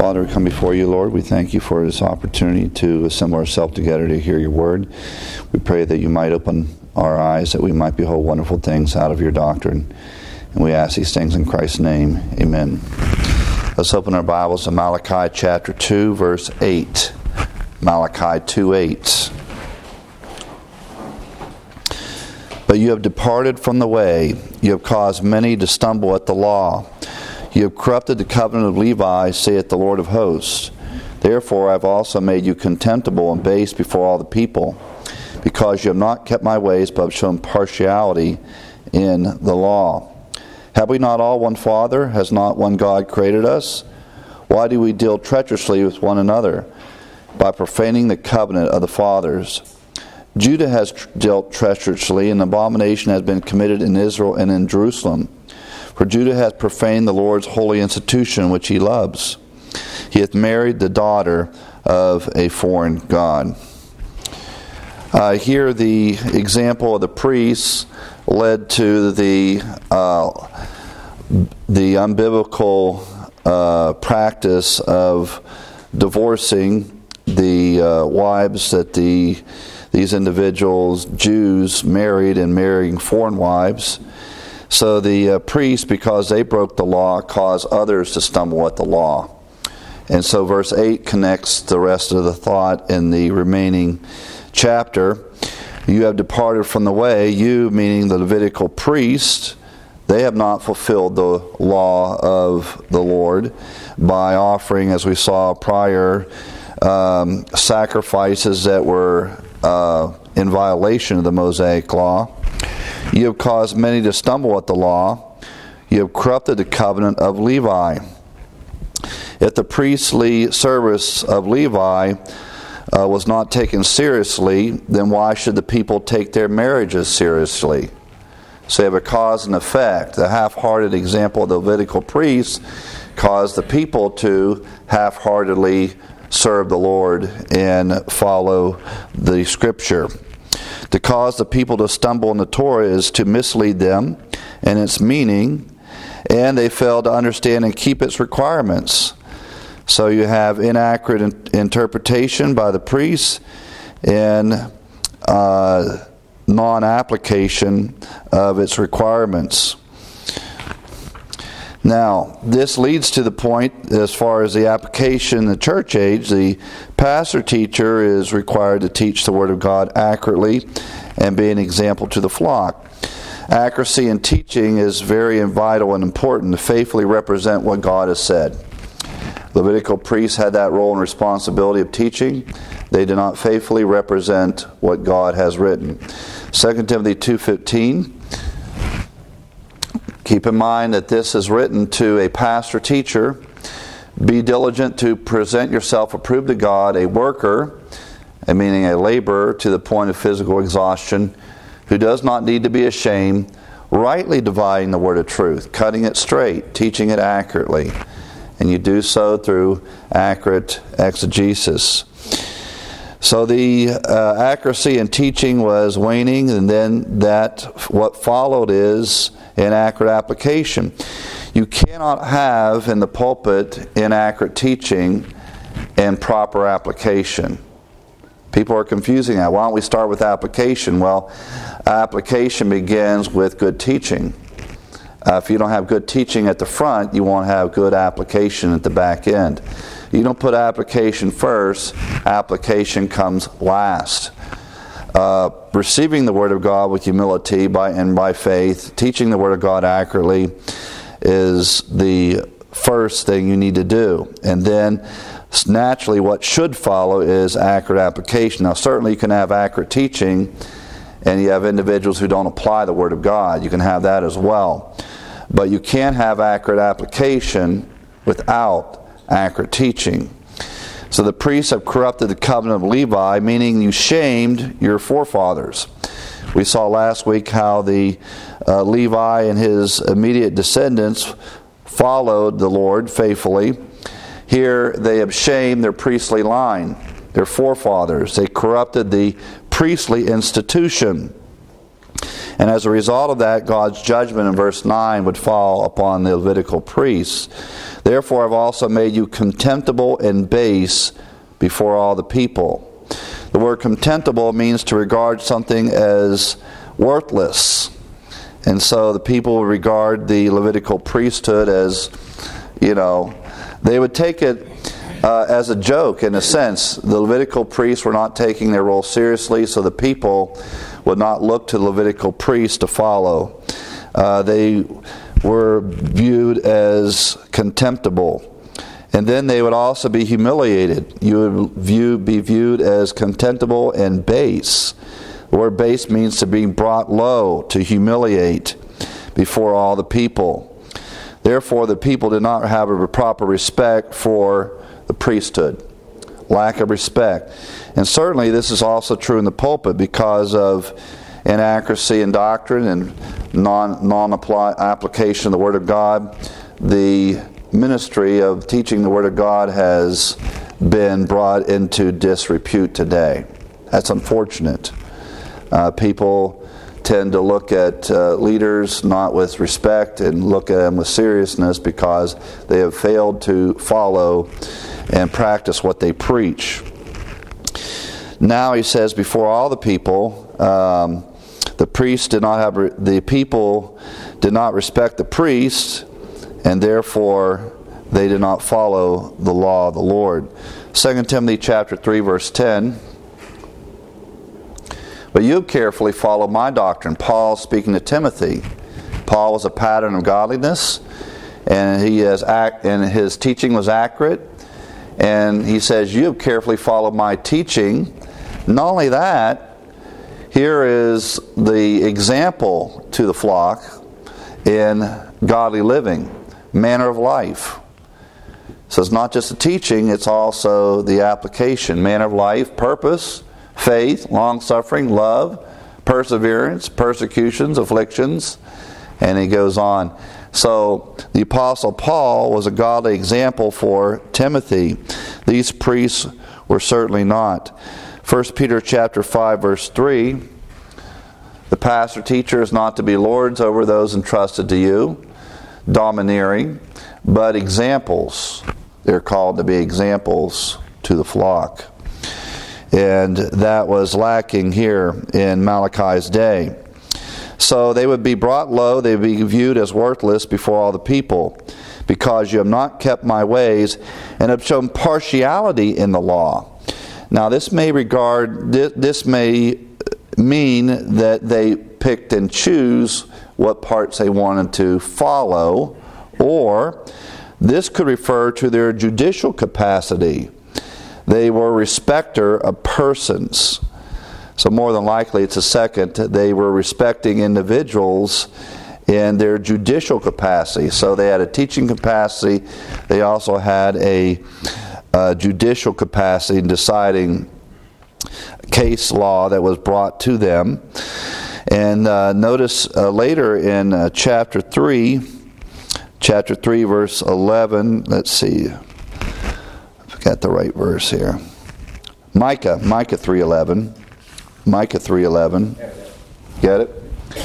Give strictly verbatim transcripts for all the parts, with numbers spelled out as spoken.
Father, we come before you, Lord. We thank you for this opportunity to assemble ourselves together to hear your word. We pray that you might open our eyes, that we might behold wonderful things out of your doctrine. And we ask these things in Christ's name. Amen. Let's open our Bibles to Malachi chapter two, verse eight. Malachi two eight. But you have departed from the way. You have caused many to stumble at the law. You have corrupted the covenant of Levi, saith the Lord of hosts. Therefore I have also made you contemptible and base before all the people, because you have not kept my ways, but have shown partiality in the law. Have we not all one Father? Has not one God created us? Why do we deal treacherously with one another, by profaning the covenant of the fathers? Judah has dealt treacherously, and abomination has been committed in Israel and in Jerusalem. For Judah hath profaned the Lord's holy institution which he loves. He hath married the daughter of a foreign god. Uh, here the example of the priests led to the uh, the unbiblical uh, practice of divorcing the uh, wives that the these individuals, Jews, married and marrying foreign wives. So the uh, priests, because they broke the law, caused others to stumble at the law. And so verse eight connects the rest of the thought in the remaining chapter. You have departed from the way, you meaning the Levitical priest, they have not fulfilled the law of the Lord by offering, as we saw prior, um, sacrifices that were uh, in violation of the Mosaic law. You have caused many to stumble at the law. You have corrupted the covenant of Levi. If the priestly service of Levi uh, was not taken seriously, then why should the people take their marriages seriously? So you have a cause and effect. The half-hearted example of the Levitical priests caused the people to half-heartedly serve the Lord and follow the Scripture. To cause the people to stumble in the Torah is to mislead them and its meaning, and they fail to understand and keep its requirements. So you have inaccurate in- interpretation by the priests and uh, non-application of its requirements. Now, this leads to the point, as far as the application in the church age, the pastor-teacher is required to teach the Word of God accurately and be an example to the flock. Accuracy in teaching is very vital and important to faithfully represent what God has said. Levitical priests had that role and responsibility of teaching. They did not faithfully represent what God has written. Second Timothy two fifteen. Keep in mind that this is written to a pastor-teacher. Be diligent to present yourself approved to God, a worker, meaning a laborer to the point of physical exhaustion, who does not need to be ashamed, rightly dividing the word of truth, cutting it straight, teaching it accurately. And you do so through accurate exegesis. So the uh, accuracy in teaching was waning, and then that what followed is inaccurate application. You cannot have in the pulpit inaccurate teaching and proper application. People are confusing that. Why don't we start with application? Well, application begins with good teaching. Uh, if you don't have good teaching at the front, you won't have good application at the back end. You don't put application first, application comes last. Uh, receiving the Word of God with humility by and by faith, teaching the Word of God accurately is the first thing you need to do. And then naturally what should follow is accurate application. Now certainly you can have accurate teaching and you have individuals who don't apply the Word of God. You can have that as well. But you can't have accurate application without accurate teaching. So the priests have corrupted the covenant of Levi, meaning you shamed your forefathers. We saw last week how the uh, Levi and his immediate descendants followed the Lord faithfully. Here they have shamed their priestly line, their forefathers. They corrupted the priestly institution. And as a result of that, God's judgment in verse nine would fall upon the Levitical priests. Therefore, I've also made you contemptible and base before all the people. The word contemptible means to regard something as worthless. And so the people regard the Levitical priesthood as, you know, they would take it uh, as a joke in a sense. The Levitical priests were not taking their role seriously, so the people would not look to the Levitical priests to follow. Uh, they were viewed as contemptible. And then they would also be humiliated. You would view, be viewed as contemptible and base. The word base means to be brought low, to humiliate before all the people. Therefore, the people did not have a proper respect for the priesthood. Lack of respect. And certainly this is also true in the pulpit because of inaccuracy in doctrine and non, non-application of the Word of God. The ministry of teaching the Word of God has been brought into disrepute today. That's unfortunate. Uh, people tend to look at uh, leaders not with respect and look at them with seriousness because they have failed to follow and practice what they preach. Now he says, before all the people, um, the priests did not have, re- the people did not respect the priests, and therefore they did not follow the law of the Lord. Second Timothy chapter three, verse ten. But you carefully follow my doctrine. Paul speaking to Timothy. Paul was a pattern of godliness, and he has act, and his teaching was accurate. And he says, you carefully follow my teaching. Not only that, here is the example to the flock in godly living, manner of life. So it's not just the teaching, it's also the application. Manner of life, purpose, faith, long-suffering, love, perseverance, persecutions, afflictions, and he goes on. So the Apostle Paul was a godly example for Timothy. These priests were certainly not. First Peter chapter five, verse three, the pastor teacher is not to be lords over those entrusted to you, domineering, but examples. They're called to be examples to the flock. And that was lacking here in Malachi's day. So they would be brought low, they would be viewed as worthless before all the people, because you have not kept my ways and have shown partiality in the law. Now this may regard, this may mean that they picked and choose what parts they wanted to follow, or this could refer to their judicial capacity. They were a respecter of persons. So more than likely it's a second. They were respecting individuals in their judicial capacity. So they had a teaching capacity. They also had a, a judicial capacity in deciding case law that was brought to them. And uh, notice uh, later in uh, chapter three, chapter three, verse eleven, let's see. Got the right verse here. Micah, Micah three eleven. Micah three eleven. Get it?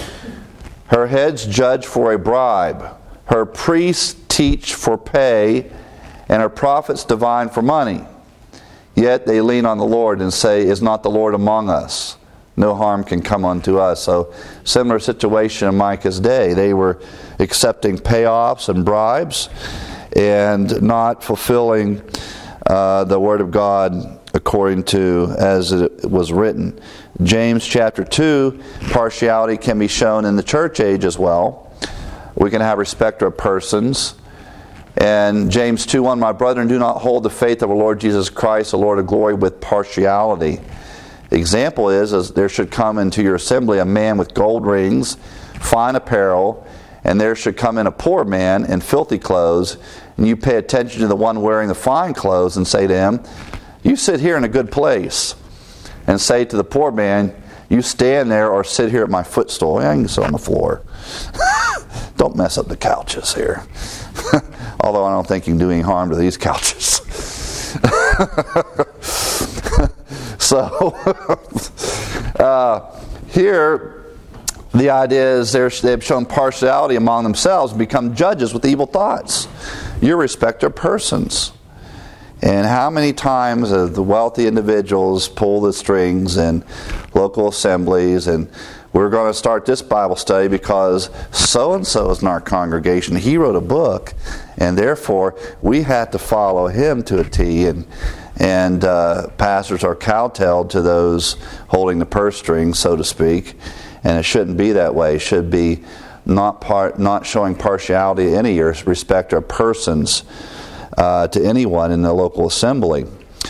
Her heads judge for a bribe. Her priests teach for pay, and her prophets divine for money. Yet they lean on the Lord and say, is not the Lord among us? No harm can come unto us. So similar situation in Micah's day. They were accepting payoffs and bribes and not fulfilling Uh, the Word of God according to as it was written. James chapter two, partiality can be shown in the church age as well. We can have respect of persons. And James two one, my brethren, do not hold the faith of our Lord Jesus Christ, the Lord of glory, with partiality. The example is, is there should come into your assembly a man with gold rings, fine apparel, and there should come in a poor man in filthy clothes, and you pay attention to the one wearing the fine clothes and say to him, you sit here in a good place. And say to the poor man, you stand there or sit here at my footstool. Yeah, you can sit on the floor. Don't mess up the couches here. Although I don't think you can do any harm to these couches. So, uh, here, The idea is they've shown partiality among themselves and become judges with evil thoughts. Your respecter of persons. And how many times have the wealthy individuals pull the strings in local assemblies, and we're going to start this Bible study because so-and-so is in our congregation. He wrote a book, and therefore we have to follow him to a T, and and uh, pastors are kowtowed to those holding the purse strings, so to speak. And it shouldn't be that way. It should be not part, not showing partiality to any respect of persons uh, to anyone in the local assembly.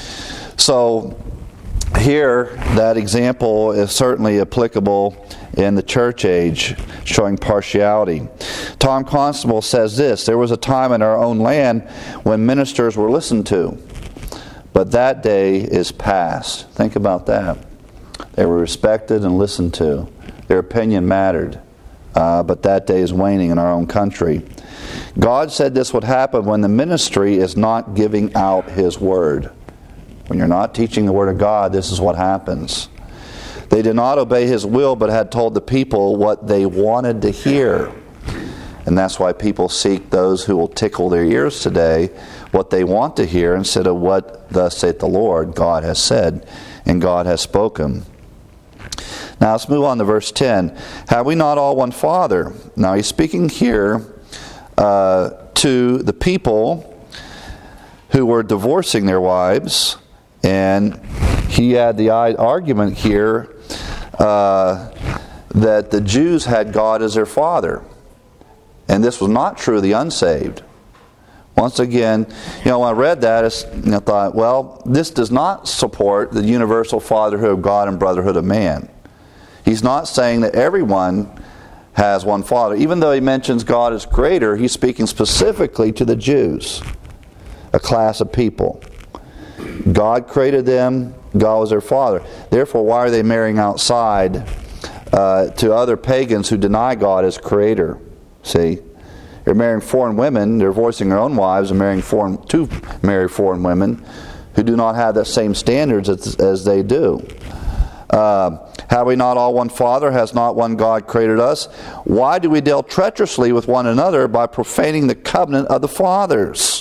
So here, that example is certainly applicable in the church age, showing partiality. Tom Constable says this: there was a time in our own land when ministers were listened to, but that day is past. Think about that. They were respected and listened to. Their opinion mattered. Uh, but that day is waning in our own country. God said this would happen when the ministry is not giving out His Word. When you're not teaching the Word of God, this is what happens. They did not obey His will, but had told the people what they wanted to hear. And that's why people seek those who will tickle their ears today, what they want to hear, instead of what thus saith the Lord, God has said, and God has spoken. Now let's move on to verse ten. Have we not all one Father? Now he's speaking here uh, to the people who were divorcing their wives, and he had the argument here uh, that the Jews had God as their Father. And this was not true of the unsaved. Once again, you know, when I read that, I thought, well, this does not support the universal fatherhood of God and brotherhood of man. He's not saying that everyone has one Father. Even though he mentions God as greater, he's speaking specifically to the Jews, a class of people. God created them, God was their Father. Therefore, why are they marrying outside uh, to other pagans who deny God as creator? See? They're marrying foreign women, they're divorcing their own wives and marrying foreign to marry foreign women who do not have the same standards as, as they do. Uh, have we not all one Father? Has not one God created us? Why do we deal treacherously with one another by profaning the covenant of the fathers?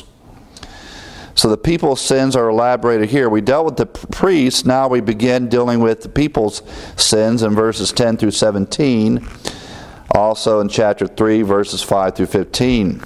So the people's sins are elaborated here. We dealt with the priests, now we begin dealing with the people's sins in verses ten through seventeen. Also in chapter three, verses five through fifteen.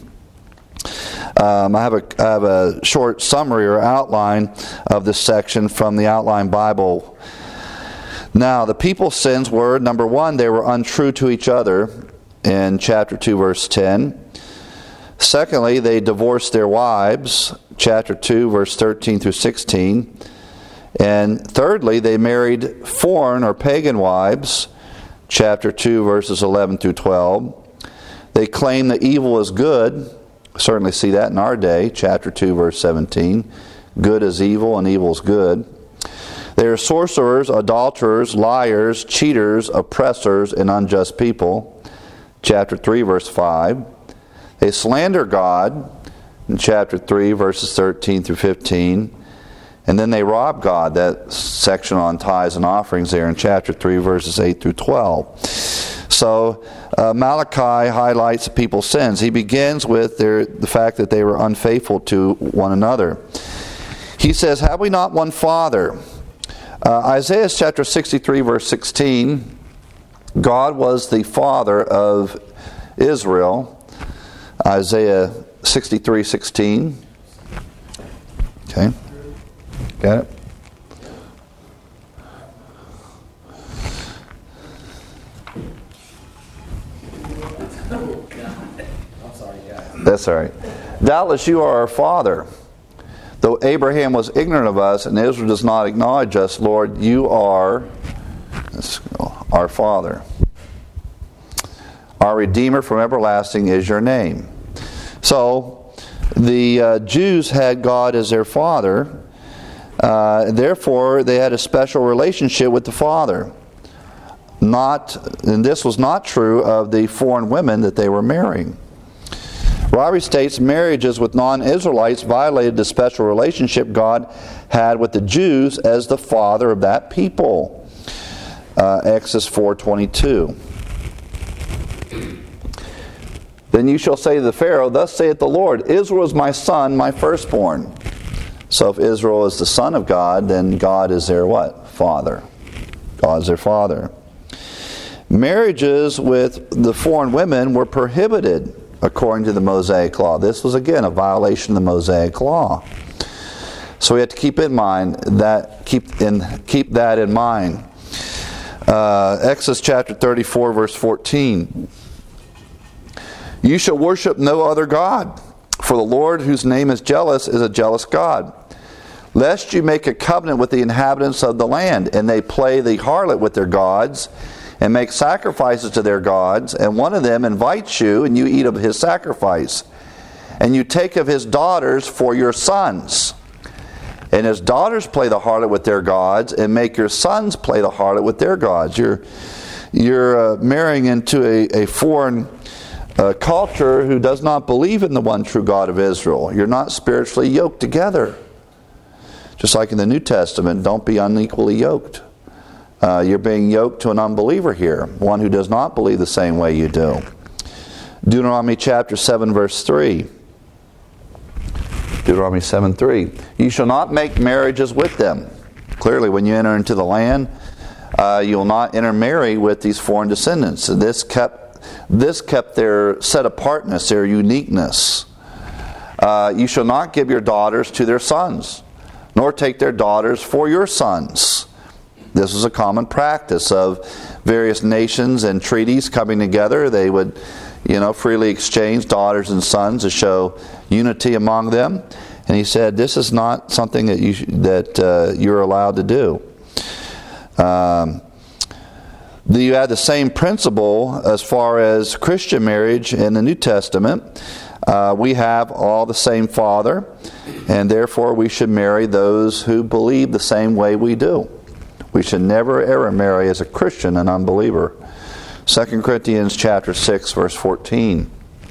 Um, I, have a, I have a short summary or outline of this section from the Outline Bible. Now, the people's sins were, number one, they were untrue to each other in chapter two, verse ten. Secondly, they divorced their wives, chapter two, verse thirteen through sixteen. And thirdly, they married foreign or pagan wives, chapter two, verses eleven through twelve. They claim that evil is good. Certainly see that in our day, chapter two, verse seventeen. Good is evil and evil is good. They are sorcerers, adulterers, liars, cheaters, oppressors, and unjust people. Chapter three, verse five. They slander God in chapter three, verses thirteen through fifteen. And then they rob God, that section on tithes and offerings there in chapter three, verses eight through twelve. So uh, Malachi highlights the people's sins. He begins with their, the fact that they were unfaithful to one another. He says, have we not one Father? Uh, Isaiah chapter sixty-three, verse sixteen, God was the Father of Israel. Isaiah sixty-three, sixteen. Okay. Got it? That's all right. Doubtless you are our Father. Though Abraham was ignorant of us and Israel does not acknowledge us, Lord, you are our Father. Our Redeemer from everlasting is your name. So, the uh, Jews had God as their Father. Uh, therefore, they had a special relationship with the Father. Not, and this was not true of the foreign women that they were marrying. Ryrie states marriages with non-Israelites violated the special relationship God had with the Jews as the Father of that people. Uh, Exodus four twenty-two. Then you shall say to the Pharaoh, thus saith the Lord, Israel is my son, my firstborn. So if Israel is the son of God, then God is their what? Father. God is their father. Marriages with the foreign women were prohibited according to the Mosaic Law. This was again a violation of the Mosaic Law. So we have to keep in mind that keep in keep that in mind. Uh, Exodus chapter thirty-four, verse fourteen. You shall worship no other God, for the Lord, whose name is jealous, is a jealous God. Lest you make a covenant with the inhabitants of the land, and they play the harlot with their gods, and make sacrifices to their gods, and one of them invites you, and you eat of his sacrifice, and you take of his daughters for your sons. And his daughters play the harlot with their gods, and make your sons play the harlot with their gods. You're, you're uh, marrying into a, a foreign uh, culture who does not believe in the one true God of Israel. You're not spiritually yoked together. Just like in the New Testament, don't be unequally yoked. Uh, you're being yoked to an unbeliever here, one who does not believe the same way you do. Deuteronomy chapter seven, verse three. Deuteronomy seven three. You shall not make marriages with them. Clearly, when you enter into the land, uh, you will not intermarry with these foreign descendants. This kept, this kept their set apartness, their uniqueness. Uh, you shall not give your daughters to their sons, nor take their daughters for your sons. This was a common practice of various nations and treaties coming together. They would, you know, freely exchange daughters and sons to show unity among them. And he said, this is not something that you that uh, you're allowed to do. Um, you have the same principle as far as Christian marriage in the New Testament. Uh, we have all the same Father, and therefore we should marry those who believe the same way we do. We should never ever marry as a Christian an unbeliever. Second Corinthians chapter six, verse fourteen.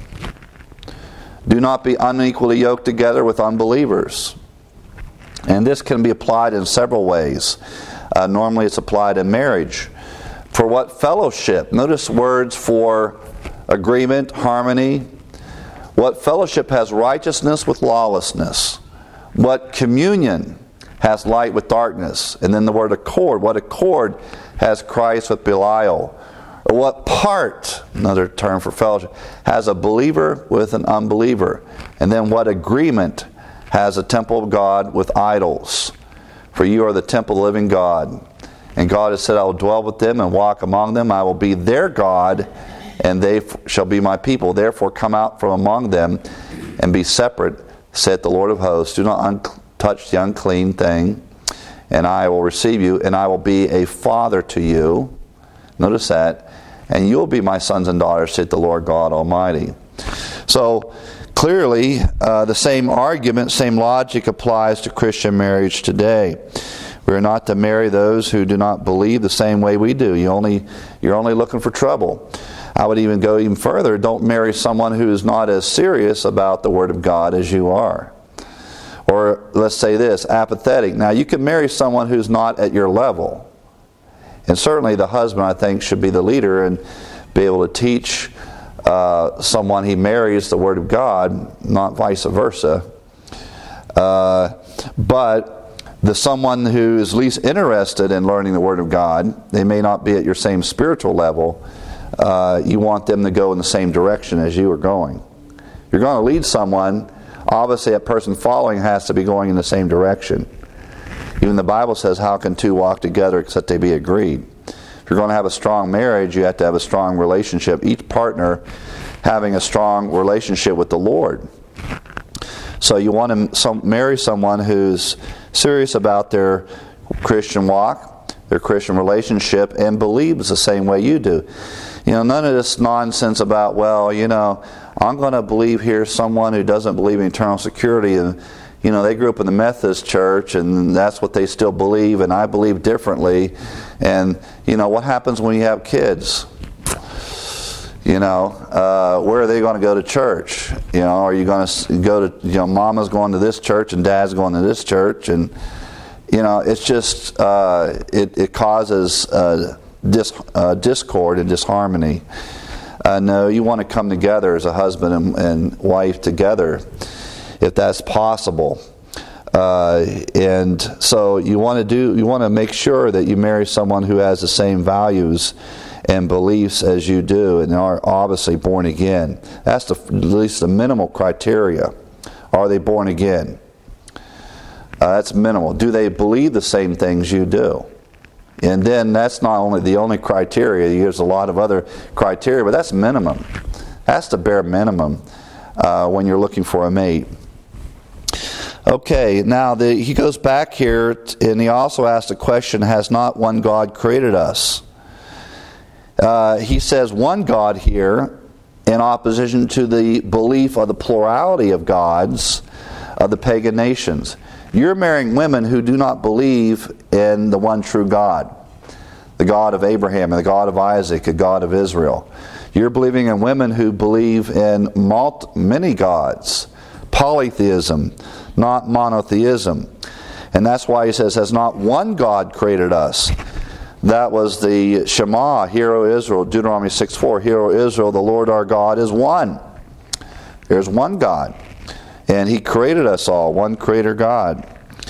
Do not be unequally yoked together with unbelievers. And this can be applied in several ways. Uh, normally it's applied in marriage. For what fellowship? Notice words for agreement, harmony. What fellowship has righteousness with lawlessness? What communion has light with darkness? And then the word accord. What accord has Christ with Belial? Or what part, another term for fellowship, has a believer with an unbeliever? And then what agreement has a temple of God with idols? For you are the temple of the living God. And God has said, I will dwell with them and walk among them. I will be their God, and they shall be my people. Therefore come out from among them and be separate, saith the Lord of hosts. Do not un- touch the unclean thing, and I will receive you, and I will be a father to you. Notice that. And you'll be my sons and daughters, saith the Lord God Almighty. So, clearly, uh, the same argument, same logic applies to Christian marriage today. We're not to marry those who do not believe the same way we do. You only, you're only looking for trouble. I would even go even further. Don't marry someone who is not as serious about the Word of God as you are. Or let's say this, apathetic. Now, you can marry someone who's not at your level. And certainly the husband, I think, should be the leader and be able to teach uh, someone he marries the Word of God, not vice versa. Uh, but the someone who is least interested in learning the Word of God, they may not be at your same spiritual level. Uh, you want them to go in the same direction as you are going. If you're going to lead someone, obviously that person following has to be going in the same direction. Even the Bible says, how can two walk together except they be agreed? If you're going to have a strong marriage, you have to have a strong relationship. Each partner having a strong relationship with the Lord. So you want to some, marry someone who's serious about their Christian walk, their Christian relationship, and believes the same way you do. You know, none of this nonsense about, well, you know, I'm going to believe here someone who doesn't believe in eternal security, and you know, they grew up in the Methodist church, and that's what they still believe, and I believe differently. And, you know, what happens when you have kids? You know, uh, where are they going to go to church? You know, are you going to go to, you know, mama's going to this church and dad's going to this church? And, you know, it's just, uh, it, it causes uh, dis, uh, discord and disharmony. Uh, no, you want to come together as a husband and, and wife together, if that's possible. Uh, and so you want to do, you want to make sure that you marry someone who has the same values and beliefs as you do, and are obviously born again. That's the, at least the minimal criteria. Are they born again? Uh, that's minimal. Do they believe the same things you do? And then that's not only the only criteria. There's a lot of other criteria, but that's minimum. That's the bare minimum uh, when you're looking for a mate. Okay, now the, he goes back here, and he also asks the question, has not one God created us? Uh, he says one God here in opposition to the belief of the plurality of gods of the pagan nations. You're marrying women who do not believe in the one true God, the God of Abraham and the God of Isaac, the God of Israel. You're believing in women who believe in multi, many gods, polytheism, not monotheism. And that's why he says, has not one God created us? That was the Shema, Hear, O Israel, Deuteronomy six four, Hear, O Israel, the Lord our God is one. There's one God. And He created us all, one Creator God.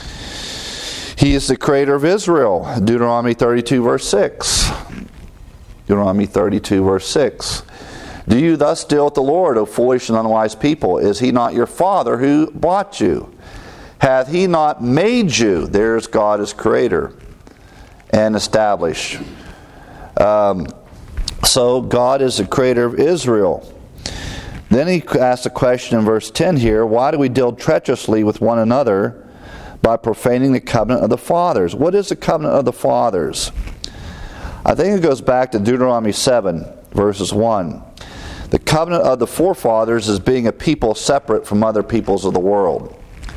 He is the Creator of Israel, Deuteronomy thirty-two verse six. Deuteronomy thirty-two verse six. Do you thus deal with the Lord, O foolish and unwise people? Is He not your Father who bought you? Hath He not made you? There's God as Creator and established. Um, so God is the Creator of Israel. Then he asks a question in verse ten here, why do we deal treacherously with one another by profaning the covenant of the fathers? What is the covenant of the fathers? I think it goes back to Deuteronomy seven, verses one. The covenant of the forefathers is being a people separate from other peoples of the world.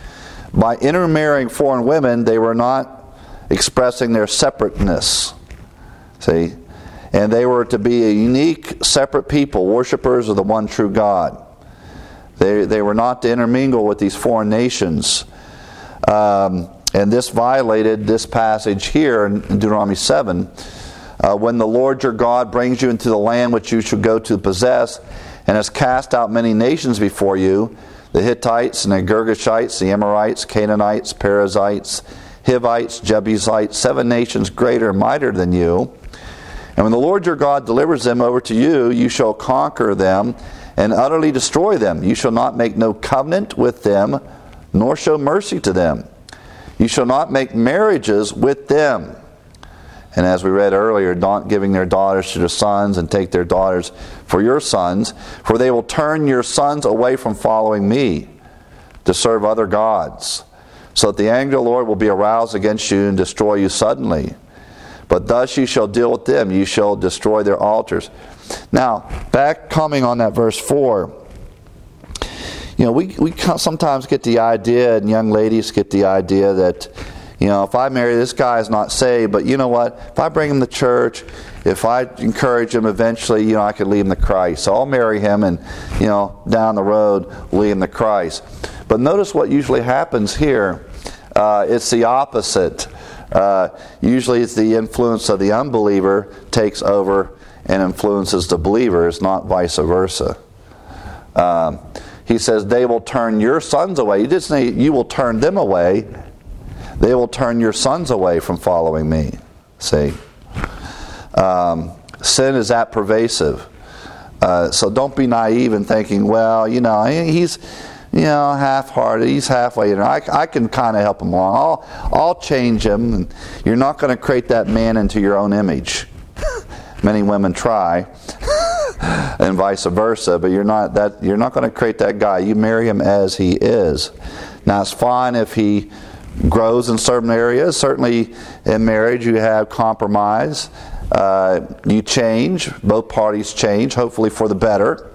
By intermarrying foreign women, they were not expressing their separateness. See? And they were to be a unique, separate people, worshipers of the one true God. They, they were not to intermingle with these foreign nations. Um, and this violated this passage here in Deuteronomy seven. Uh, when the Lord your God brings you into the land which you shall go to possess, and has cast out many nations before you, the Hittites and the Girgashites, the Amorites, Canaanites, Perizzites, Hivites, Jebusites, seven nations greater and mightier than you. And when the Lord your God delivers them over to you, you shall conquer them and utterly destroy them. You shall not make no covenant with them, nor show mercy to them. You shall not make marriages with them. And as we read earlier, not giving their daughters to their sons, and take their daughters for your sons, for they will turn your sons away from following me to serve other gods, so that the anger of the Lord will be aroused against you and destroy you suddenly. But thus you shall deal with them, you shall destroy their altars. Now, back coming on that verse four, you know, we, we sometimes get the idea, and young ladies get the idea that, you know, if I marry this guy is not saved, but you know what, if I bring him to church, if I encourage him eventually, you know, I could lead him to Christ. So I'll marry him and, you know, down the road, lead him to Christ. But notice what usually happens here. Uh, it's the opposite. Uh, usually it's the influence of the unbeliever takes over and influences the believers, not vice versa. Um, he says, they will turn your sons away. You didn't say you will turn them away. They will turn your sons away from following me. See? Um, sin is that pervasive. Uh, so don't be naive in thinking, well, you know, he's... you know, half-hearted, he's halfway, you know, I, I can kind of help him along. I'll, I'll change him. And you're not going to create that man into your own image. Many women try, and vice versa, but you're not that. You're not going to create that guy. You marry him as he is. Now, it's fine if he grows in certain areas. Certainly in marriage you have compromise. Uh, you change. Both parties change, hopefully for the better.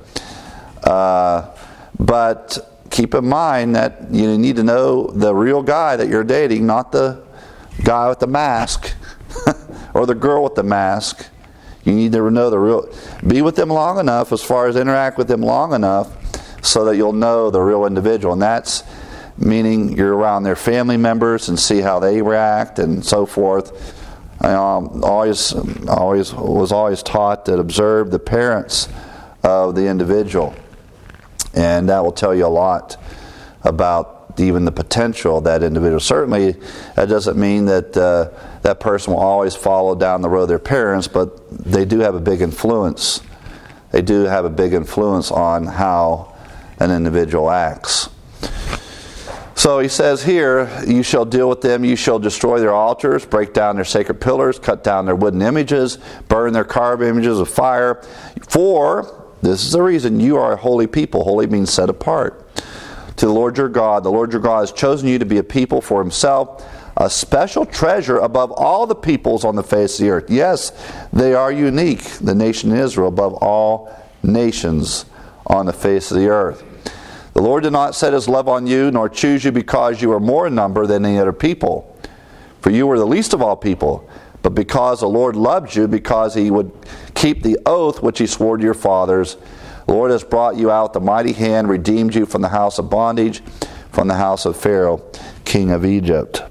Uh, but... keep in mind that you need to know the real guy that you're dating, not the guy with the mask or the girl with the mask. You need to know the real. Be with them long enough, as far as interact with them long enough, so that you'll know the real individual. And that's meaning you're around their family members and see how they react and so forth. I um, always, always was always taught that observe the parents of the individual. And that will tell you a lot about even the potential of that individual. Certainly, that doesn't mean that uh, that person will always follow down the road of their parents, but they do have a big influence. They do have a big influence on how an individual acts. So he says here, you shall deal with them, you shall destroy their altars, break down their sacred pillars, cut down their wooden images, burn their carved images with fire. For, this is the reason, you are a holy people. Holy means set apart. To the Lord your God. The Lord your God has chosen you to be a people for himself, a special treasure above all the peoples on the face of the earth. Yes, they are unique, the nation of Israel, above all nations on the face of the earth. The Lord did not set his love on you, nor choose you because you are more in number than any other people. For you were the least of all people. But because the Lord loved you, because he would keep the oath which he swore to your fathers, the Lord has brought you out with a mighty hand, redeemed you from the house of bondage, from the house of Pharaoh, king of Egypt.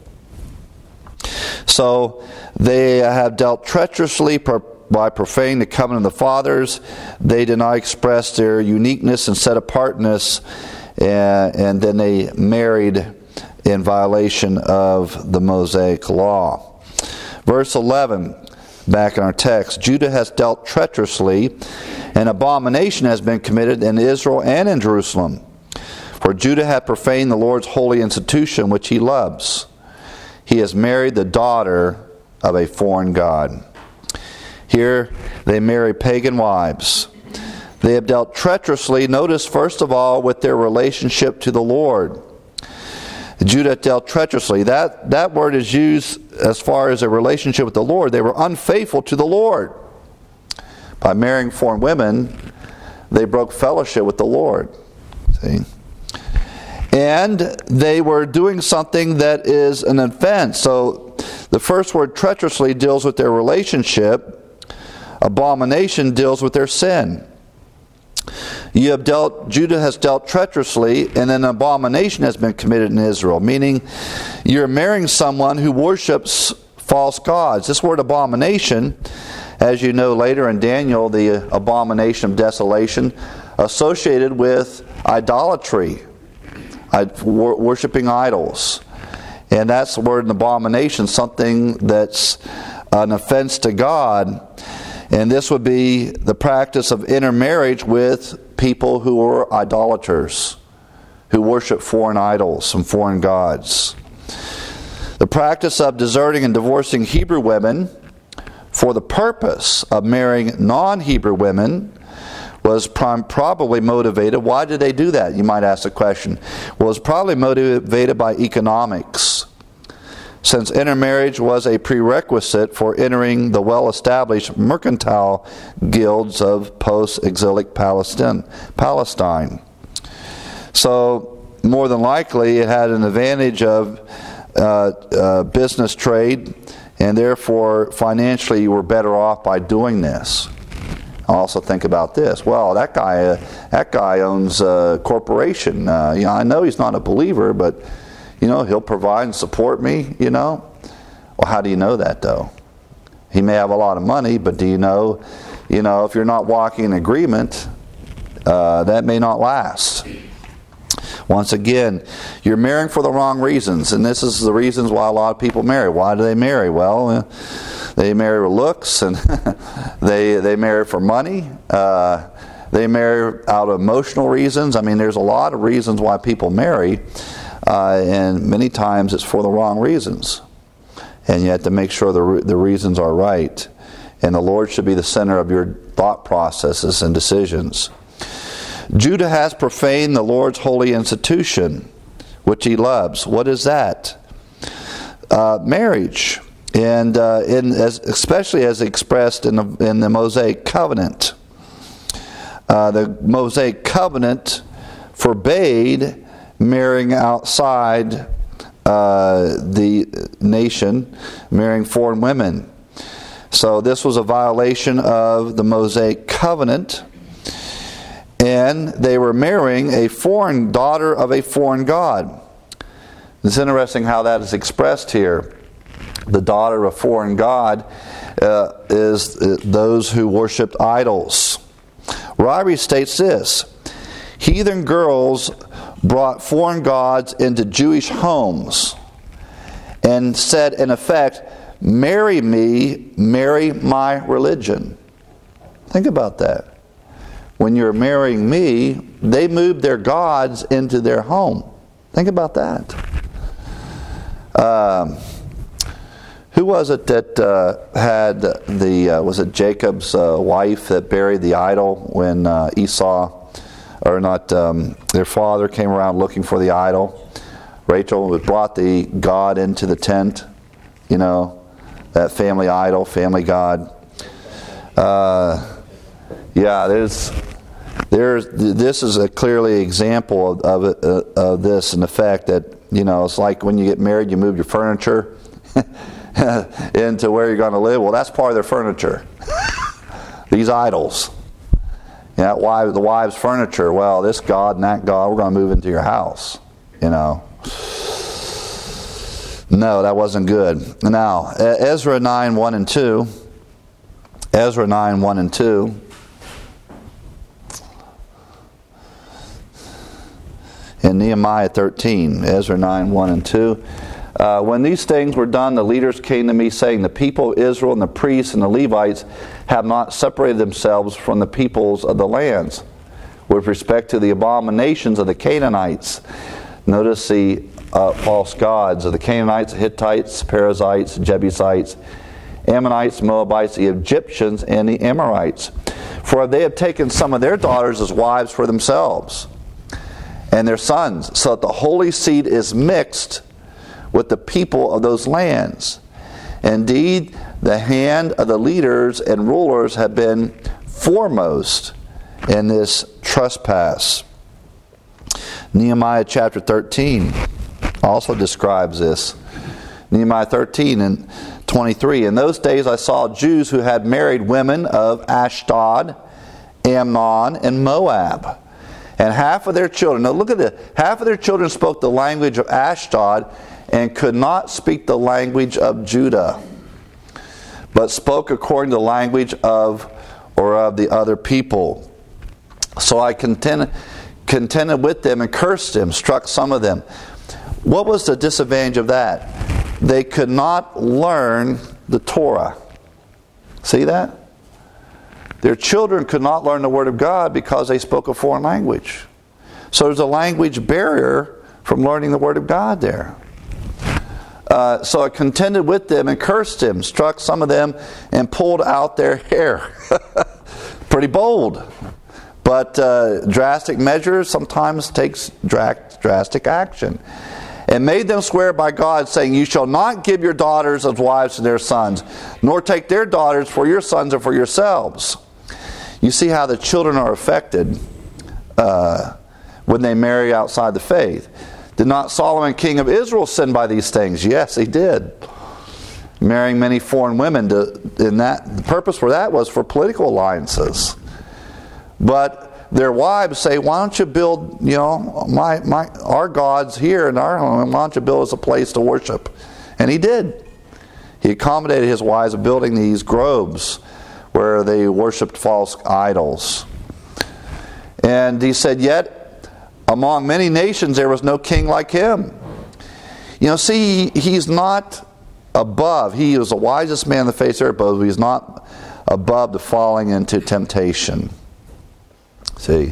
So they have dealt treacherously by profaning the covenant of the fathers. They did not express their uniqueness and set apartness, and, and then they married in violation of the Mosaic law. Verse eleven, back in our text, Judah has dealt treacherously, and abomination has been committed in Israel and in Jerusalem. For Judah hath profaned the Lord's holy institution which he loves. He has married the daughter of a foreign god. Here they marry pagan wives. They have dealt treacherously, notice first of all, with their relationship to the Lord. Judah dealt treacherously. That, that word is used as far as a relationship with the Lord. They were unfaithful to the Lord. By marrying foreign women, they broke fellowship with the Lord. See? And they were doing something that is an offense. So the first word, treacherously, deals with their relationship. Abomination deals with their sin. You have dealt, Judah has dealt treacherously, and an abomination has been committed in Israel. Meaning, you're marrying someone who worships false gods. This word abomination, as you know later in Daniel, the abomination of desolation, associated with idolatry, worshiping idols. And that's the word, an abomination, something that's an offense to God. And this would be the practice of intermarriage with people who are idolaters, who worship foreign idols and foreign gods. The practice of deserting and divorcing Hebrew women for the purpose of marrying non-Hebrew women was probably motivated. Why did they do that? You might ask the question. Well, it was probably motivated by economics, since intermarriage was a prerequisite for entering the well-established mercantile guilds of post-exilic Palestine. Palestine. So, more than likely, it had an advantage of uh, uh, business trade, and therefore, financially, you were better off by doing this. Also think about this. Well, that guy, uh, that guy owns a corporation. Uh, you know, I know he's not a believer, but you know, he'll provide and support me, you know. Well, how do you know that, though? He may have a lot of money, but do you know, you know, if you're not walking in agreement, uh, that may not last. Once again, you're marrying for the wrong reasons, and this is the reasons why a lot of people marry. Why do they marry? Well, uh, they marry for looks, and they they marry for money. Uh, they marry out of emotional reasons. I mean, there's a lot of reasons why people marry. Uh, and many times it's for the wrong reasons. And you have to make sure the, re- the reasons are right. And the Lord should be the center of your thought processes and decisions. Judah has profaned the Lord's holy institution, which he loves. What is that? Uh, marriage. And uh, in, as, especially as expressed in the, in the Mosaic covenant. Uh, the Mosaic covenant forbade marrying outside uh, the nation, marrying foreign women. So this was a violation of the Mosaic covenant, and they were marrying a foreign daughter of a foreign god. It's interesting how that is expressed here. The daughter of a foreign god uh, is those who worshipped idols. Ryrie states this: heathen girls brought foreign gods into Jewish homes and said, in effect, marry me, marry my religion. Think about that. When you're marrying me, they moved their gods into their home. Think about that. Um, who was it that uh, had the, uh, was it Jacob's uh, wife that buried the idol when uh, Esau, or not, um, their father came around looking for the idol? Rachel brought the god into the tent, you know, that family idol, family god. Uh, yeah, there's, there's, this is a clearly example of, of, it, uh, of this, and the fact that, you know, it's like when you get married, you move your furniture into where you're going to live. Well, that's part of their furniture. These idols. Yeah, wives, the wives' furniture. Well, this god and that god, we're going to move into your house. You know. No, that wasn't good. Now, Ezra nine, one and two. Ezra nine, one and two. And Nehemiah thirteen. Ezra nine, one and two. Uh, when these things were done, the leaders came to me, saying, the people of Israel and the priests and the Levites have not separated themselves from the peoples of the lands with respect to the abominations of the Canaanites. Notice the uh, false gods of the Canaanites, Hittites, Perizzites, Jebusites, Ammonites, Moabites, the Egyptians, and the Amorites. For they have taken some of their daughters as wives for themselves and their sons, so that the holy seed is mixed with the people of those lands. Indeed, the hand of the leaders and rulers have been foremost in this trespass. Nehemiah chapter thirteen also describes this. Nehemiah thirteen and twenty-three. In those days I saw Jews who had married women of Ashdod, Ammon, and Moab. And half of their children, now look at this, half of their children spoke the language of Ashdod and could not speak the language of Judah, but spoke according to the language of or of the other people. So I contended, contended with them and cursed them, struck some of them. What was the disadvantage of that? They could not learn the Torah. See that? Their children could not learn the Word of God because they spoke a foreign language. So there's a language barrier from learning the Word of God there. Uh, so I contended with them and cursed them, struck some of them, and pulled out their hair. Pretty bold. But uh, drastic measures sometimes takes drastic action. And made them swear by God, saying, you shall not give your daughters as wives to their sons, nor take their daughters for your sons or for yourselves. You see how the children are affected uh, when they marry outside the faith. Did not Solomon, king of Israel, sin by these things? Yes, he did. Marrying many foreign women. To, in that, the purpose for that was for political alliances. But their wives say, why don't you build, you know, my, my our gods here in our home, why don't you build us a place to worship? And he did. He accommodated his wives of building these groves where they worshipped false idols. And he said, yet among many nations there was no king like him. You know, see, he's not above. He is the wisest man in the face of the earth, but he's not above the falling into temptation. See?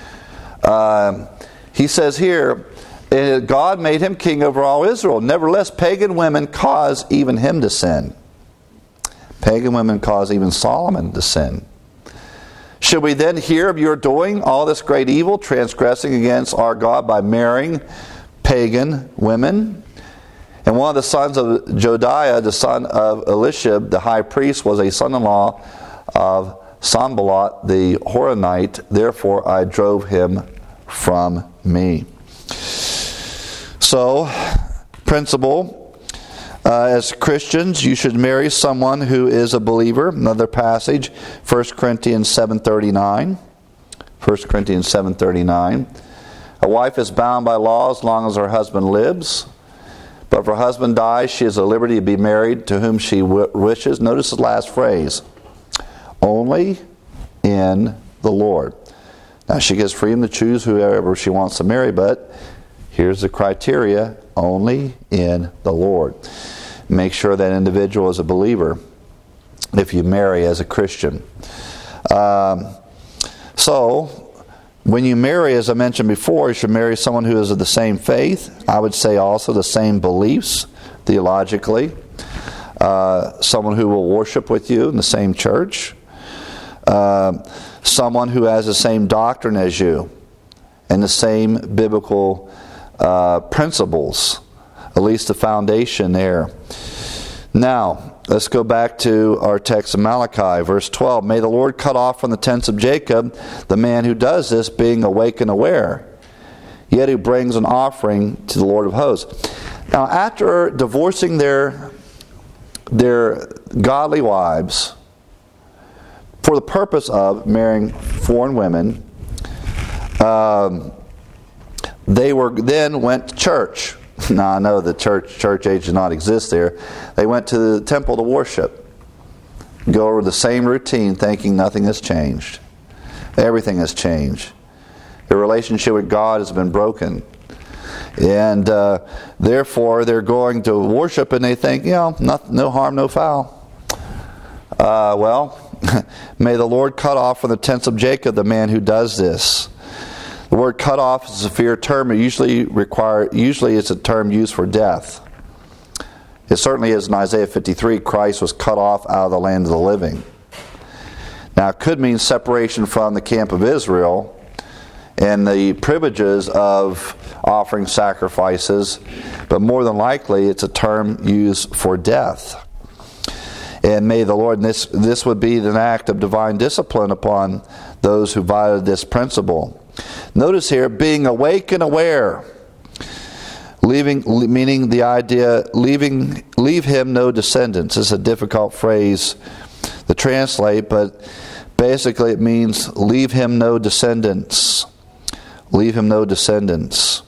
Uh, he says here, God made him king over all Israel. Nevertheless, pagan women cause even him to sin. Pagan women cause even Solomon to sin. Should we then hear of your doing all this great evil, transgressing against our God by marrying pagan women? And one of the sons of Jodiah, the son of Elishib, the high priest, was a son-in-law of Sanballat the Horonite. Therefore I drove him from me. So, principle, uh, as Christians, you should marry someone who is a believer. Another passage, First Corinthians seven thirty-nine. First Corinthians seven thirty-nine. A wife is bound by law as long as her husband lives. But if her husband dies, she is at liberty to be married to whom she w- wishes. Notice the last phrase. Only in the Lord. Now she gets freedom to choose whoever she wants to marry, but here's the criteria: only in the Lord. Make sure that individual is a believer if you marry as a Christian. Um, so, when you marry, as I mentioned before, you should marry someone who is of the same faith. I would say also the same beliefs, theologically. Uh, someone who will worship with you in the same church. Uh, someone who has the same doctrine as you and the same biblical uh, principles, at least the foundation there. Now, let's go back to our text of Malachi, verse twelve. May the Lord cut off from the tents of Jacob the man who does this, being awake and aware, yet who brings an offering to the Lord of hosts. Now, after divorcing their, their godly wives for the purpose of marrying foreign women, um, they were then went to church. Now, I know the church church age did not exist there. They went to the temple to worship. Go over the same routine, thinking nothing has changed. Everything has changed. Their relationship with God has been broken. And uh, therefore, they're going to worship and they think, you know, not, no harm, no foul. Uh, well, may the Lord cut off from the tents of Jacob the man who does this. The word cut off is a severe term. It usually require, usually it's a term used for death. It certainly is in Isaiah fifty-three, Christ was cut off out of the land of the living. Now, it could mean separation from the camp of Israel and the privileges of offering sacrifices, but more than likely it's a term used for death. And may the Lord, and this, this would be an act of divine discipline upon those who violated this principle. Notice here, being awake and aware, leaving, meaning the idea, leaving, leave him no descendants. This is a difficult phrase to translate, but basically it means leave him no descendants. Leave him no descendants.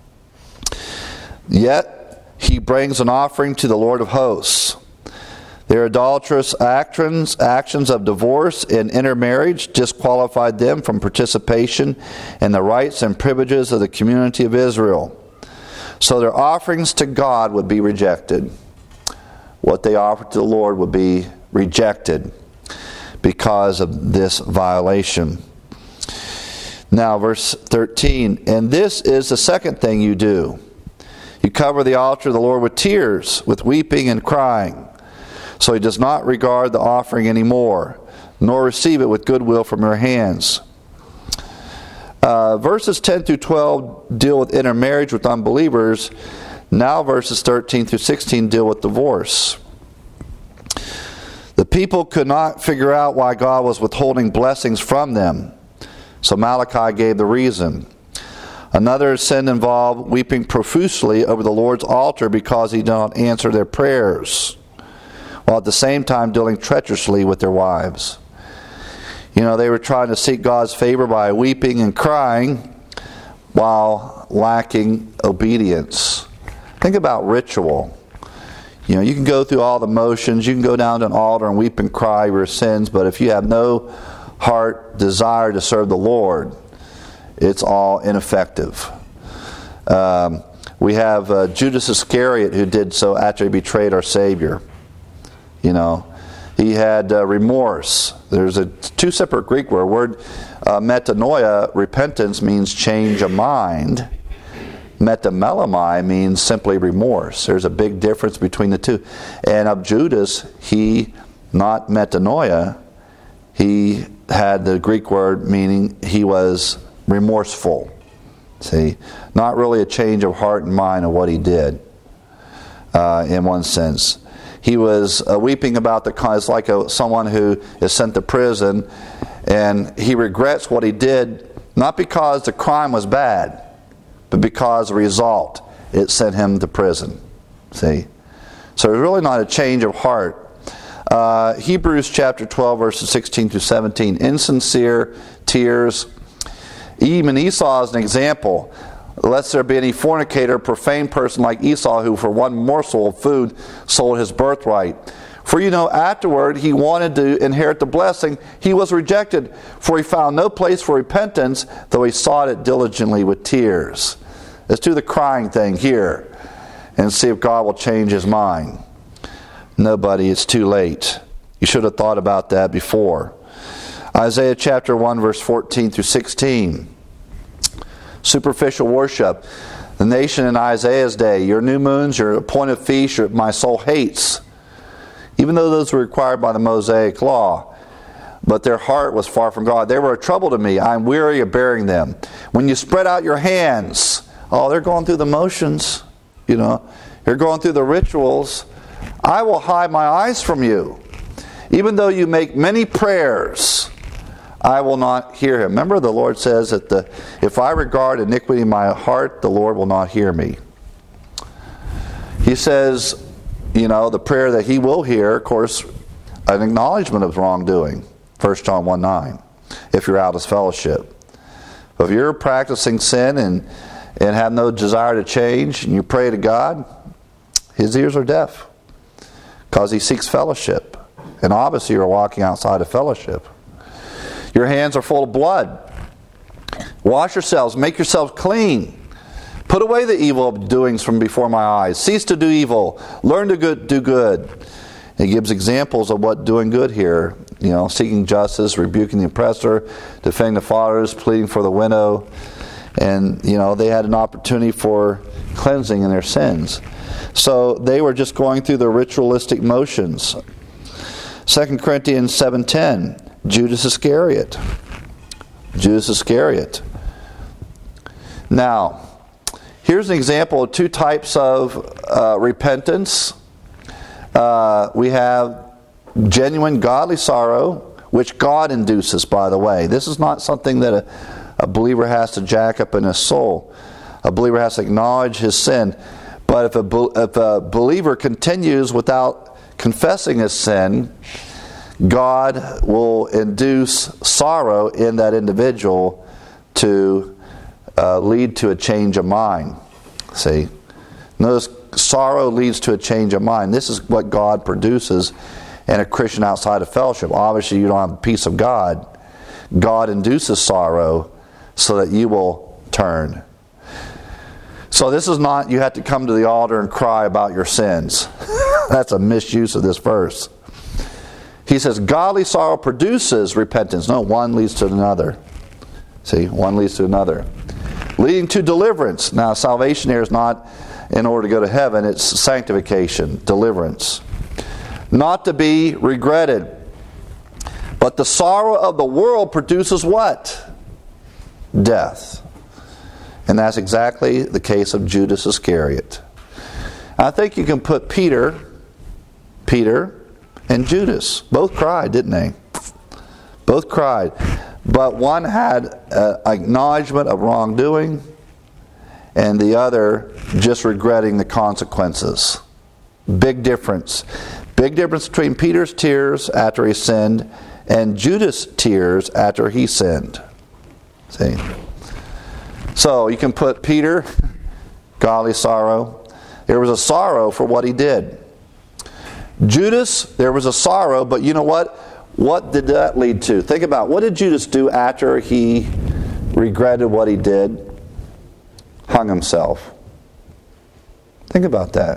Yet he brings an offering to the Lord of hosts. Their adulterous actions, actions of divorce and intermarriage disqualified them from participation in the rights and privileges of the community of Israel. So their offerings to God would be rejected. What they offered to the Lord would be rejected because of this violation. Now, verse thirteen, and this is the second thing you do. You cover the altar of the Lord with tears, with weeping and crying. So he does not regard the offering anymore, nor receive it with goodwill from your hands. Uh, verses ten through twelve deal with intermarriage with unbelievers. Now verses thirteen through sixteen deal with divorce. The people could not figure out why God was withholding blessings from them. So Malachi gave the reason. Another sin involved weeping profusely over the Lord's altar because he did not answer their prayers, while at the same time dealing treacherously with their wives. You know, they were trying to seek God's favor by weeping and crying while lacking obedience. Think about ritual. You know, you can go through all the motions, you can go down to an altar and weep and cry your sins, but if you have no heart desire to serve the Lord, it's all ineffective. Um, we have uh, Judas Iscariot who did so after he betrayed our Savior. You know, he had uh, remorse. There's a two separate Greek word. Word uh, metanoia, repentance, means change of mind. Metamelamai means simply remorse. There's a big difference between the two. And of Judas, he, not metanoia, he had the Greek word meaning he was remorseful. See, not really a change of heart and mind of what he did, uh, in one sense. He was uh, weeping about the, it's like a, someone who is sent to prison and he regrets what he did, not because the crime was bad, but because the result, it sent him to prison. See? So there's really not a change of heart. Uh, Hebrews chapter twelve, verses sixteen through seventeen. Insincere tears. Even Esau is an example. Lest there be any fornicator, profane person like Esau, who for one morsel of food sold his birthright. For you know, afterward he wanted to inherit the blessing. He was rejected, for he found no place for repentance, though he sought it diligently with tears. Let's do the crying thing here and see if God will change his mind. Nobody, it's too late. You should have thought about that before. Isaiah chapter one, verse fourteen through sixteen. Superficial worship. The nation in Isaiah's day, your new moons, your appointed feasts, your, my soul hates. Even though those were required by the Mosaic law. But their heart was far from God. They were a trouble to me. I am weary of bearing them. When you spread out your hands, oh, they're going through the motions. You know, you're going through the rituals. I will hide my eyes from you. Even though you make many prayers, I will not hear him. Remember, the Lord says that the, if I regard iniquity in my heart, the Lord will not hear me. He says, you know, the prayer that he will hear, of course, an acknowledgement of wrongdoing. First John one nine, if you're out of fellowship. But if you're practicing sin and, and have no desire to change, and you pray to God, his ears are deaf. Because he seeks fellowship. And obviously you're walking outside of fellowship. Your hands are full of blood. Wash yourselves, make yourselves clean. Put away the evil doings from before my eyes. Cease to do evil. Learn to good, do good. He gives examples of what doing good here. You know, seeking justice, rebuking the oppressor, defending the fathers, pleading for the widow. And, you know, they had an opportunity for cleansing in their sins. So they were just going through the ritualistic motions. Second Corinthians seven ten, Judas Iscariot. Judas Iscariot. Now, here's an example of two types of uh, repentance. Uh, we have genuine godly sorrow, which God induces, by the way. This is not something that a, a believer has to jack up in his soul. A believer has to acknowledge his sin. But if a, if a believer continues without confessing his sin, God will induce sorrow in that individual to uh, lead to a change of mind. See? Notice, sorrow leads to a change of mind. This is what God produces in a Christian outside of fellowship. Obviously, you don't have the peace of God. God induces sorrow so that you will turn. So this is not, you have to come to the altar and cry about your sins. That's a misuse of this verse. He says, godly sorrow produces repentance. No, one leads to another. See, one leads to another. Leading to deliverance. Now, salvation here is not in order to go to heaven. It's sanctification, deliverance. Not to be regretted. But the sorrow of the world produces what? Death. And that's exactly the case of Judas Iscariot. I think you can put Peter, Peter and Judas. Both cried, didn't they? Both cried. But one had an acknowledgement of wrongdoing, and the other just regretting the consequences. Big difference. Big difference between Peter's tears after he sinned and Judas' tears after he sinned. See? So you can put Peter, godly sorrow. There was a sorrow for what he did. Judas, there was a sorrow, but you know what? What did that lead to? Think about, what did Judas do after he regretted what he did? Hung himself. Think about that.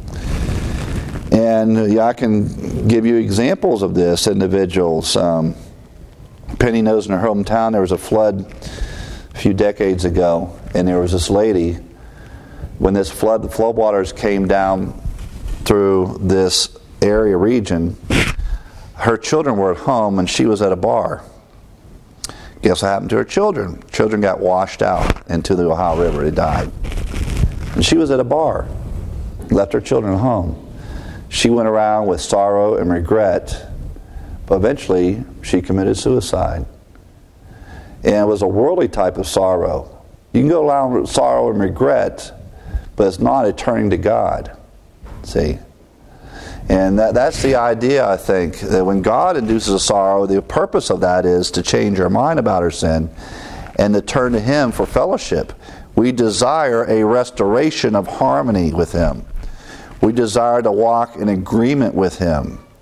And yeah, I can give you examples of this, individuals. Um, Penny knows in her hometown there was a flood a few decades ago, and there was this lady, when this flood, the floodwaters came down through this area region, her children were at home and she was at a bar. Guess what happened to her children? Children got washed out into the Ohio River. They died. And she was at a bar, left her children at home. She went around with sorrow and regret, but eventually she committed suicide. And it was a worldly type of sorrow. You can go around with sorrow and regret, but it's not a turning to God. See? And that, that's the idea, I think, that when God induces a sorrow, the purpose of that is to change our mind about our sin and to turn to Him for fellowship. We desire a restoration of harmony with Him. We desire to walk in agreement with Him.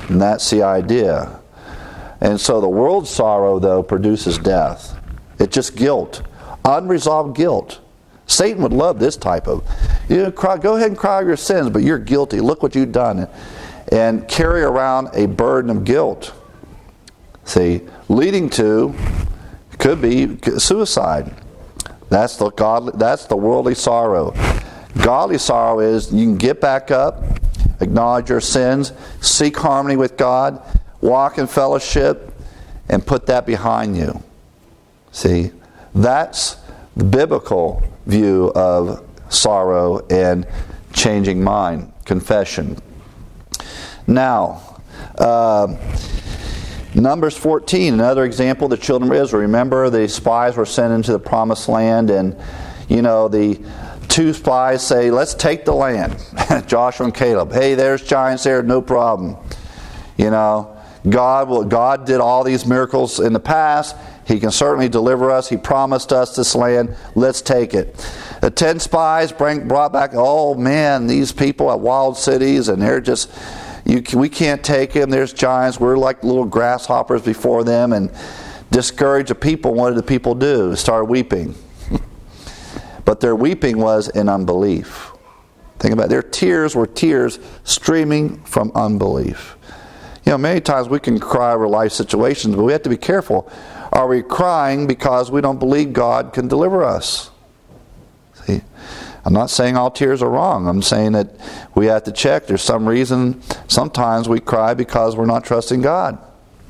And that's the idea. And so the world's sorrow, though, produces death. It's just guilt. Unresolved guilt. Satan would love this type of, you know, cry, go ahead and cry your sins, but you're guilty. Look what you've done. And carry around a burden of guilt. See, leading to, could be suicide. That's the godly, that's the worldly sorrow. Godly sorrow is you can get back up, acknowledge your sins, seek harmony with God, walk in fellowship, and put that behind you. See, that's the biblical view of sorrow and changing mind, confession. Now, uh, Numbers fourteen, another example, the children of Israel. Remember, the spies were sent into the promised land, and, you know, the two spies say, let's take the land. Joshua and Caleb. Hey, there's giants there, no problem. You know, God will, God did all these miracles in the past. He can certainly deliver us. He promised us this land. Let's take it. The ten spies bring, brought back, oh man, these people at wild cities, and they're just, you, we can't take them. There's giants. We're like little grasshoppers before them. And discourage the people. What did the people do? Start weeping. But their weeping was in unbelief. Think about it. Their tears were tears streaming from unbelief. You know, many times we can cry over life situations, but we have to be careful. Are we crying because we don't believe God can deliver us? See, I'm not saying all tears are wrong. I'm saying that we have to check. There's some reason sometimes we cry because we're not trusting God.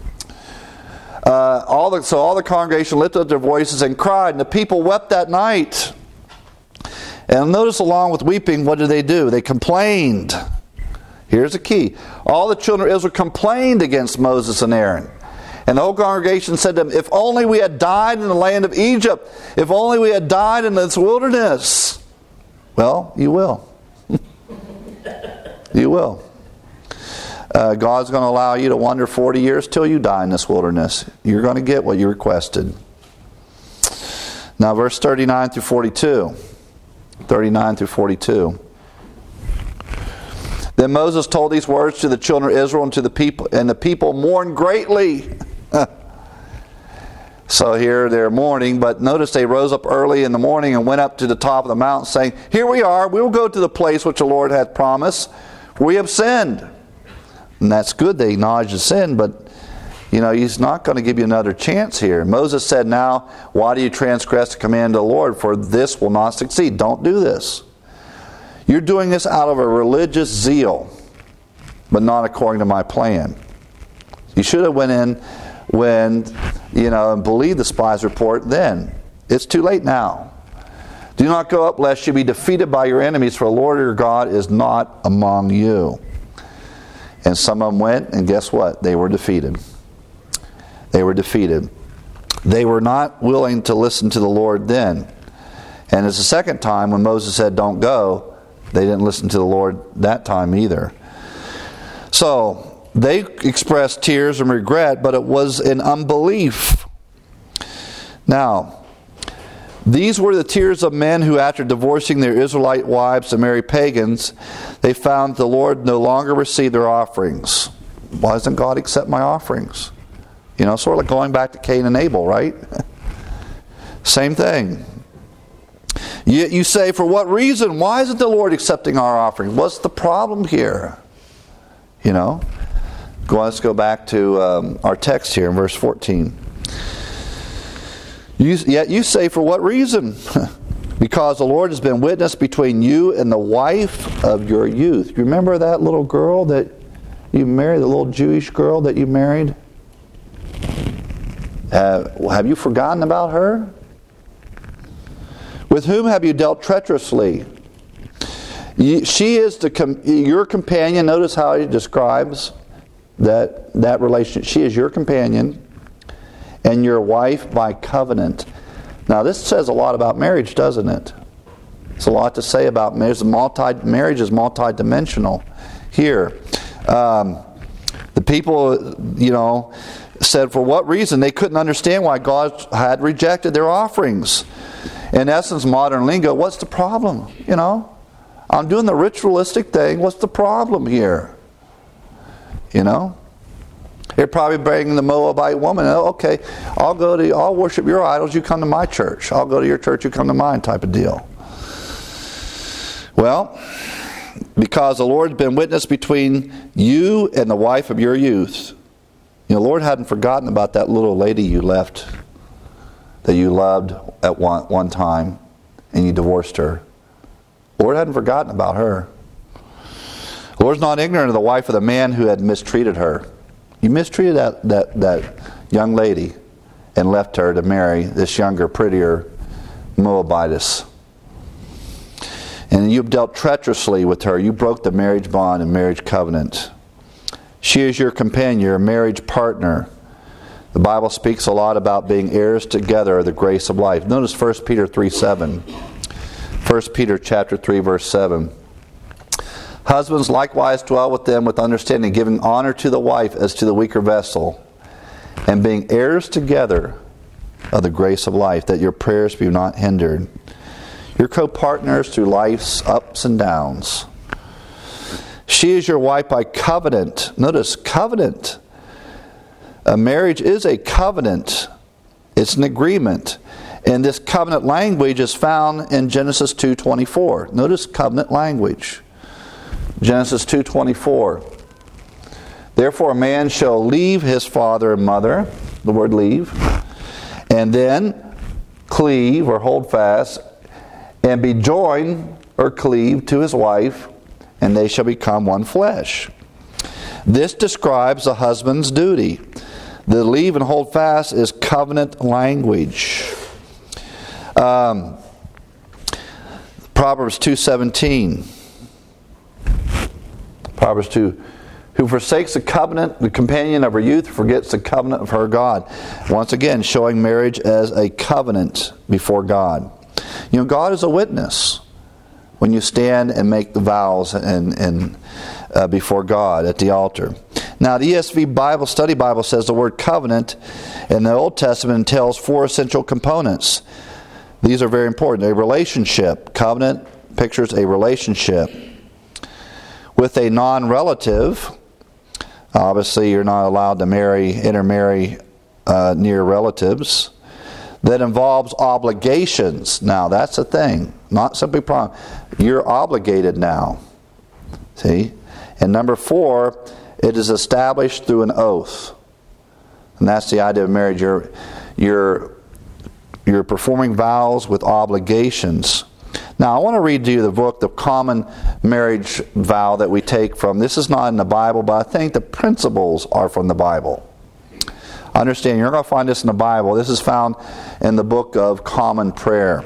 Uh, all the, so all the congregation lifted up their voices and cried, and the people wept that night. And notice, along with weeping, what did they do? They complained. Here's the key. All the children of Israel complained against Moses and Aaron. And the whole congregation said to them, if only we had died in the land of Egypt. If only we had died in this wilderness. Well, you will. You will. Uh, God's going to allow you to wander forty years till you die in this wilderness. You're going to get what you requested. Now, verse thirty-nine through forty-two. thirty-nine through forty-two. Then Moses told these words to the children of Israel and to the people, and the people mourned greatly. So here they're mourning, but notice they rose up early in the morning and went up to the top of the mountain, saying, here we are, we will go to the place which the Lord hath promised. We have sinned. And that's good, they acknowledge the sin, but you know, He's not going to give you another chance here. Moses said, now, why do you transgress the command of the Lord? For this will not succeed. Don't do this. You're doing this out of a religious zeal, but not according to my plan. You should have went in when, you know, and believed the spies' report then. It's too late now. Do not go up lest you be defeated by your enemies, for the Lord your God is not among you. And some of them went, and guess what? They were defeated. They were defeated. They were not willing to listen to the Lord then. And it's the second time when Moses said, don't go, they didn't listen to the Lord that time either. So, they expressed tears and regret, but it was in unbelief. Now, these were the tears of men who, after divorcing their Israelite wives to marry pagans, they found the Lord no longer received their offerings. Why doesn't God accept my offerings? You know, sort of like going back to Cain and Abel, right? Same thing. You, you say, for what reason? Why isn't the Lord accepting our offering? What's the problem here? You know? Go, let's go back to um, our text here in verse fourteen. You, yet you say, for what reason? Because the Lord has been witness between you and the wife of your youth. You remember that little girl that you married, the little Jewish girl that you married? Uh, have you forgotten about her? With whom have you dealt treacherously? She is the com- your companion. Notice how he describes that, that relationship. She is your companion and your wife by covenant. Now this says a lot about marriage, doesn't it? It's a lot to say about marriage. Multi, marriage is multidimensional here. Um, the people, you know, said for what reason? They couldn't understand why God had rejected their offerings. In essence, modern lingo, what's the problem? You know, I'm doing the ritualistic thing. What's the problem here? You know? They're probably bringing the Moabite woman. Oh, okay, I'll go to, I'll worship your idols, you come to my church. I'll go to your church, you come to mine, type of deal. Well, because the Lord's been witness between you and the wife of your youth. You know, the Lord hadn't forgotten about that little lady you left, that you loved at one, one time, and you divorced her. The Lord hadn't forgotten about her. The Lord's not ignorant of the wife of the man who had mistreated her. You mistreated that, that, that young lady and left her to marry this younger, prettier Moabitess. And you've dealt treacherously with her. You broke the marriage bond and marriage covenant. She is your companion, your marriage partner. The Bible speaks a lot about being heirs together of the grace of life. Notice First Peter three seven. First Peter chapter three, verse seven. Husbands likewise dwell with them with understanding, giving honor to the wife as to the weaker vessel, and being heirs together of the grace of life, that your prayers be not hindered. Your co-partners through life's ups and downs. She is your wife by covenant. Notice, covenant. A marriage is a covenant. It's an agreement. And this covenant language is found in Genesis two twenty-four. Notice covenant language. Genesis two twenty-four. Therefore a man shall leave his father and mother, the word leave, and then cleave or hold fast, and be joined or cleave to his wife, and they shall become one flesh. This describes the husband's duty. The leave and hold fast is covenant language. Um, Proverbs two seventeen. Proverbs two. Who forsakes the covenant, the companion of her youth, forgets the covenant of her God. Once again, showing marriage as a covenant before God. You know, God is a witness when you stand and make the vows and, and uh, before God at the altar. Now, the E S V Bible Study Bible says the word covenant in the Old Testament entails four essential components. These are very important. A relationship. Covenant pictures a relationship with a non-relative. Obviously, you're not allowed to marry, intermarry uh, near relatives. That involves obligations. Now, that's the thing. Not simply prom. You're obligated now. See? And number four, it is established through an oath. And that's the idea of marriage. You're, you're, you're performing vows with obligations. Now, I want to read to you the book, the common marriage vow that we take from. This is not in the Bible, but I think the principles are from the Bible. Understand, you're going to find this in the Bible. This is found in the book of Common Prayer.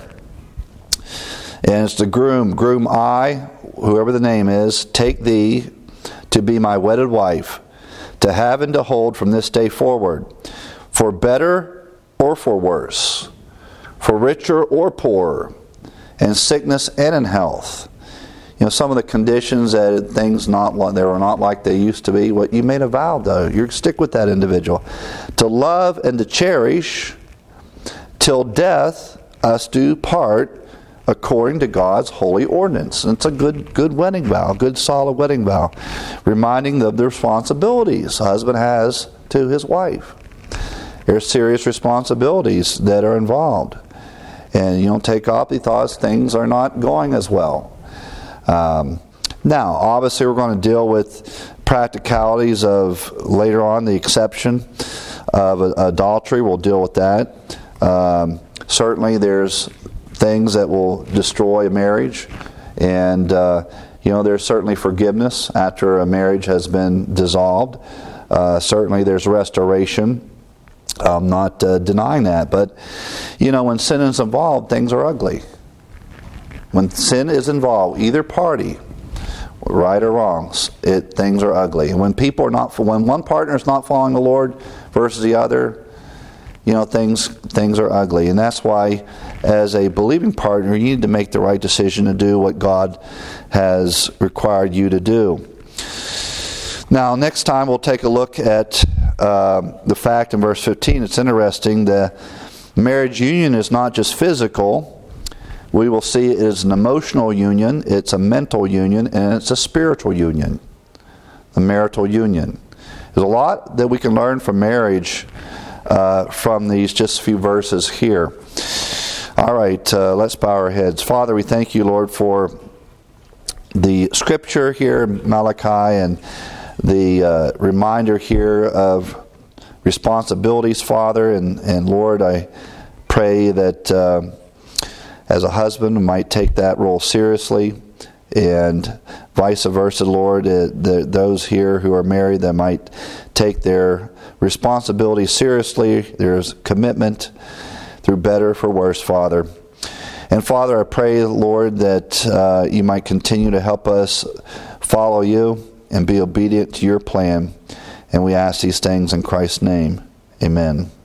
And it's the groom. Groom, I, whoever the name is, take thee to be my wedded wife, to have and to hold from this day forward, for better or for worse, for richer or poorer, in sickness and in health. You know, some of the conditions that things not they were not like they used to be. What you made a vow, though, you stick with that individual, to love and to cherish till death us do part, according to God's holy ordinance. And it's a good, good wedding vow, good solid wedding vow, reminding them of the responsibilities a husband has to his wife. There's serious responsibilities that are involved, and you don't take off the thoughts things are not going as well. Um, now, obviously, we're going to deal with practicalities of later on the exception of uh, adultery. We'll deal with that. Um, certainly, there's things that will destroy a marriage, and uh, you know, there's certainly forgiveness after a marriage has been dissolved. Uh, certainly, there's restoration. I'm not uh, denying that, but you know, when sin is involved, things are ugly. When sin is involved, either party, right or wrong, it things are ugly. And when people are not, when one partner is not following the Lord versus the other, you know, things things are ugly. And that's why, as a believing partner, you need to make the right decision to do what God has required you to do. Now, next time we'll take a look at uh, the fact in verse fifteen. It's interesting. The marriage union is not just physical. We will see it is an emotional union, it's a mental union, and it's a spiritual union, the marital union. There's a lot that we can learn from marriage uh, from these just few verses here. All right, uh, let's bow our heads. Father, we thank you, Lord, for the scripture here, Malachi, and the uh, reminder here of responsibilities, Father. And, and Lord, I pray that uh, as a husband, we might take that role seriously, and vice versa, Lord, uh, the, those here who are married that might take their responsibility seriously. There's commitment through better for worse, Father. And Father, I pray, Lord, that uh, you might continue to help us follow you and be obedient to your plan. And we ask these things in Christ's name. Amen.